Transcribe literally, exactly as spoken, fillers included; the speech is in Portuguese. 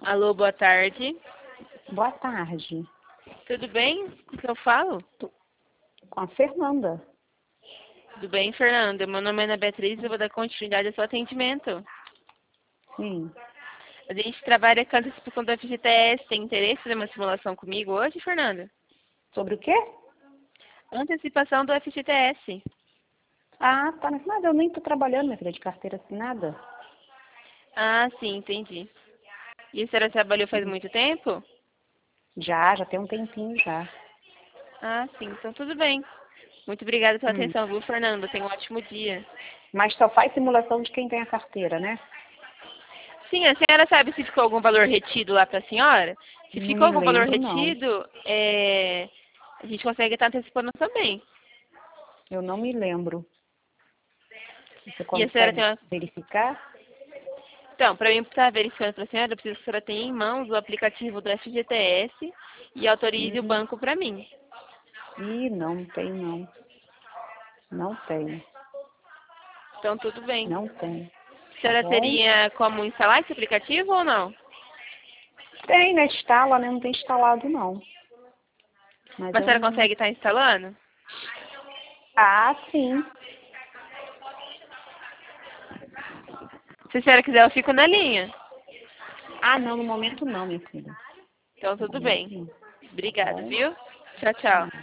Alô, boa tarde. Boa tarde. Tudo bem? Com que eu falo? Com a Fernanda. Tudo bem, Fernanda? Meu nome é Ana Beatriz e eu vou dar continuidade ao seu atendimento. Sim. A gente trabalha com a antecipação do F G T S. Tem interesse em uma simulação comigo hoje, Fernanda? Sobre o quê? Antecipação do F G T S. Ah, tá. Mas eu nem tô trabalhando, minha filha, de carteira assinada. Ah, sim, entendi. E a senhora trabalhou faz muito tempo? Já, já tem um tempinho já. Ah, sim, então tudo bem. Muito obrigada pela Hum. atenção, viu, Fernanda? Tenha um ótimo dia. Mas só faz simulação de quem tem a carteira, né? Sim, a senhora sabe se ficou algum valor retido lá para a senhora? Se Não ficou me algum valor lembro, não. retido, é, a gente consegue estar antecipando também. Eu não me lembro. Você E a senhora consegue tem uma... verificar? Então, para mim estar verificando para a senhora, eu preciso que a senhora tenha em mãos o aplicativo do F G T S e autorize o Hum. banco para mim. Ih, não tem, não. Não tem. Então, tudo bem. Não tem. A Tá senhora bom? teria como instalar esse aplicativo ou não? Tem, né? Instala, né? Não tem instalado, não. Mas Mas a eu senhora não... consegue estar instalando? Ah, sim. Se a senhora quiser, eu fico na linha. Ah, não, no momento não, minha filha. Então, No tudo momento bem. não. Tá Obrigada, bom? viu? Tchau, tchau.